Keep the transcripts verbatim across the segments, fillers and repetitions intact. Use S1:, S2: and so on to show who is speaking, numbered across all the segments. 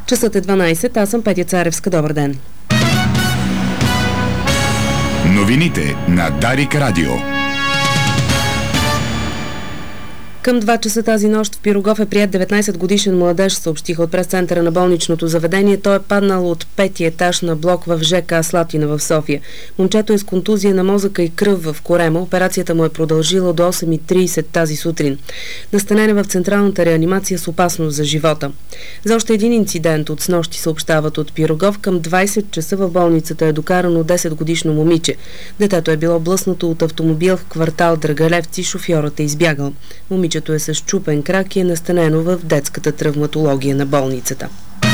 S1: Часът е дванайсет, аз съм Петя Царевска. Добър ден.
S2: Новините на Дарик Радио.
S1: Към два часа тази нощ в Пирогов е приет деветнайсет годишен младеж, съобщиха от прес-центъра на болничното заведение. Той е паднал от пети етаж на блок в ЖК Слатина в София. Момчето е с контузия на мозъка и кръв в корема. Операцията му е продължила до осем и трийсет тази сутрин. Настанен е в централната реанимация с опасност за живота. За още един инцидент от снощи съобщават от Пирогов. Към двайсет часа в болницата е докарано десет годишно момиче. Детето е било блъснато от автомобил в квартал Драгалевци. Шофьорът е избягал. Момичето е с счупен крак и е настанено в детската травматология на болницата.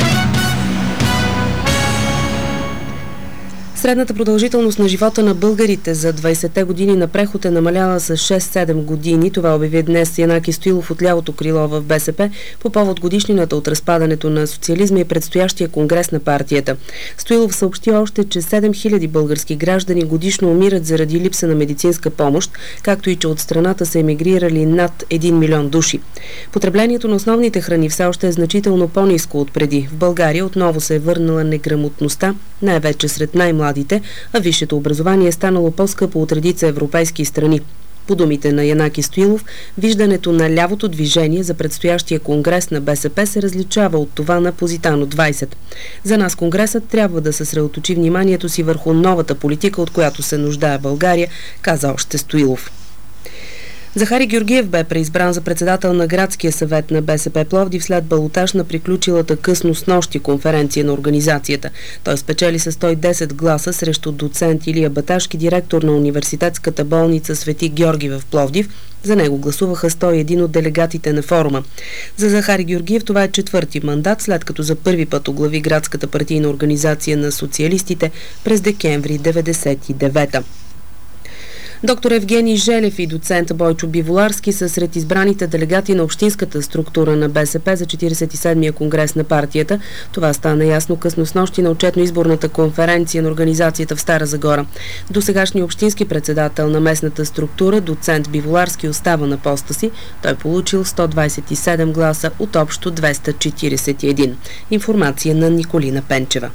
S1: Средната продължителност на живота на българите за двайсетте години на преход е намаляла с шест-седем години. Това обяви днес Янаки Стоилов от лявото крило в БСП по повод годишнината от разпадането на социализма и предстоящия конгрес на партията. Стоилов съобщи още, че седем хиляди български граждани годишно умират заради липса на медицинска помощ, както и че от страната са емигрирали над един милион души. Потреблението на основните храни все още е значително по-ниско от преди. В България отново се е върнала неграмотността, най-вече сред най-младите, а висшето образование е станало по-скъпо от редица европейски страни. По думите на Янаки Стоилов, виждането на лявото движение за предстоящия конгрес на БСП се различава от това на Позитано двайсет. За нас конгресът трябва да съсредоточи вниманието си върху новата политика, от която се нуждае България, каза още Стоилов. Захари Георгиев бе преизбран за председател на Градския съвет на БСП Пловдив след балотаж на приключилата късно снощи конференция на организацията. Той спечели с сто и десет гласа срещу доцент Илия Баташки, директор на университетската болница Свети Георги в Пловдив. За него гласуваха сто и един от делегатите на форума. За Захари Георгиев това е четвърти мандат, след като за първи път оглави Градската партийна организация на социалистите през декември деветдесет и девета. Доктор Евгений Желев и доцент Бойчо Биволарски са сред избраните делегати на общинската структура на БСП за четирийсет и седмия конгрес на партията. Това стана ясно късно снощи на отчетно-изборната конференция на организацията в Стара Загора. Досегашният общински председател на местната структура, доцент Биволарски, остава на поста си. Той е получил сто двайсет и седем гласа от общо двеста четирийсет и един. Информация на Николина Пенчева.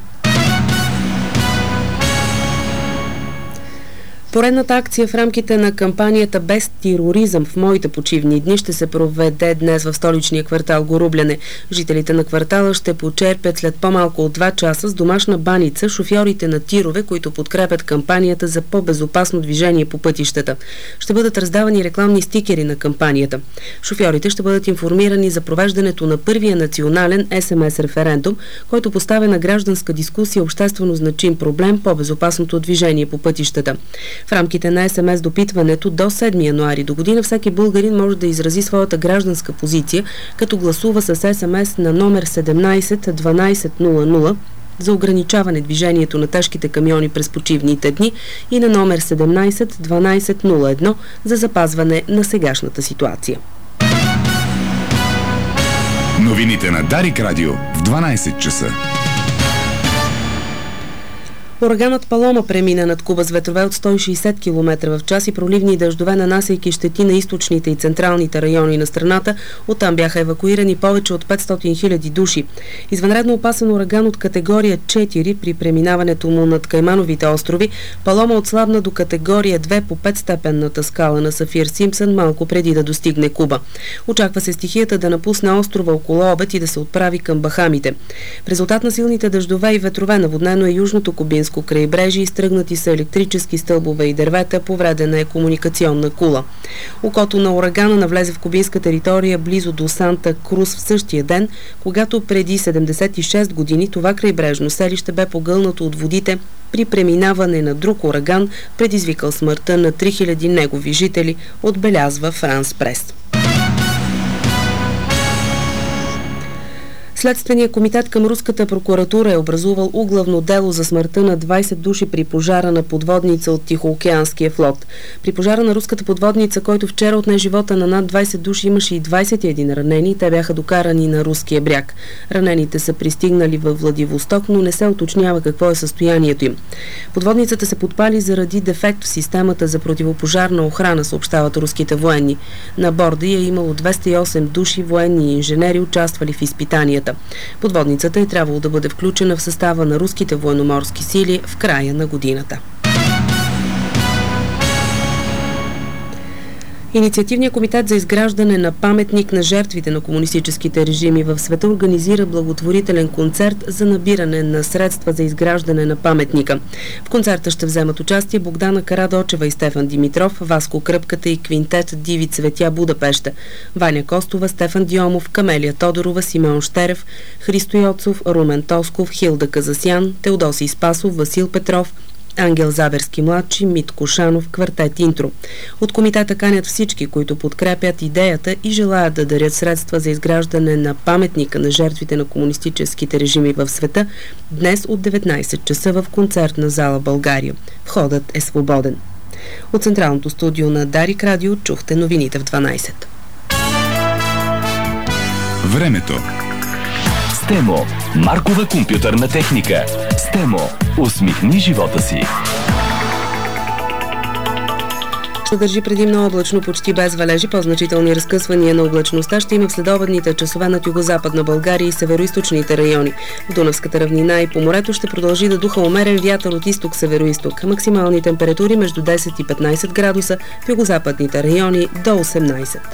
S1: Поредната акция в рамките на кампанията "Без тероризъм" в моите почивни дни ще се проведе днес в столичния квартал Горубляне. Жителите на квартала ще почерпят след по-малко от два часа с домашна баница шофьорите на тирове, които подкрепят кампанията за по-безопасно движение по пътищата. Ще бъдат раздавани рекламни стикери на кампанията. Шофьорите ще бъдат информирани за провеждането на първия национален ес ем ес референдум, който поставя на гражданска дискусия обществено значим проблем по-безопасното движение по пътищата. В рамките на ес ем ес допитването до седми януари до година всеки българин може да изрази своята гражданска позиция, като гласува с ес ем ес на номер седемнайсет дванайсет нула нула за ограничаване движението на тежките камиони през почивните дни и на номер седемнайсет дванайсет нула едно за запазване на сегашната ситуация.
S2: Новините на Дарик Радио в дванайсет часа.
S1: Ураганът Палома премина над Куба с ветрове от сто и шейсет километра в час и проливни дъждове, нанасяйки щети на източните и централните райони на страната. Оттам бяха евакуирани повече от петстотин хиляди души. Извънредно опасен ураган от категория четири при преминаването му над Каймановите острови, Палома отслабна до категория две по петстепенната скала на Сафир-Симпсън малко преди да достигне Куба. Очаква се стихията да напусне острова около обед и да се отправи към Бахамите. В резултат на силните дъждове и ветрове наводнено е южното кубинско крайбрежие, изтръгнати са електрически стълбове и дървета, повредена е комуникационна кула. Окото на урагана навлезе в кубинска територия близо до Санта Крус в същия ден, когато преди седемдесет и шест години това крайбрежно селище бе погълнато от водите при преминаване на друг ураган, предизвикал смъртта на три хиляди негови жители, отбелязва Франс Прес. Следственият комитет към руската прокуратура е образувал углавно дело за смъртта на двайсет души при пожара на подводница от Тихоокеанския флот. При пожара на руската подводница, който вчера отне живота на над двайсет души, имаше и двайсет и един ранени. Те бяха докарани на руския бряг. Ранените са пристигнали във Владивосток, но не се уточнява какво е състоянието им. Подводницата се подпали заради дефект в системата за противопожарна охрана, съобщават руските военни. На борда е имало двеста и осем души военни и инженери, участвали в изпитанията. годината. Подводницата е трябвало да бъде включена в състава на руските военноморски сили в края на годината. Инициативният комитет за изграждане на паметник на жертвите на комунистическите режими в света организира благотворителен концерт за набиране на средства за изграждане на паметника. В концерта ще вземат участие Богдана Карадочева и Стефан Димитров, Васко Кръпката и квинтет Диви цветя Будапеща, Ваня Костова, Стефан Диомов, Камелия Тодорова, Симеон Щерев, Христо Йоцов, Румен Тосков, Хилда Казасян, Теодосий Спасов, Васил Петров, Ангел Заберски младши, Митко Шанов, квартет Интро. От комитета канят всички, които подкрепят идеята и желаят да дарят средства за изграждане на паметника на жертвите на комунистическите режими в света днес от деветнайсет часа в концертна зала България. Входът е свободен. От централното студио на Дарик Радио чухте новините в дванайсет.
S2: Времето.
S3: Стемо. Маркова компютърна техника. Стемо. Усмихни живота си.
S1: Ще държи предимно облачно, почти без валежи, по-значителни разкъсвания на облачността ще има в следобедните часове над югозападна България и североизточните райони. В Дунавската равнина и по морето ще продължи да духа умерен вятър от изток-североизток. Максимални температури между десет и петнайсет градуса, в югозападните райони до осемнайсет.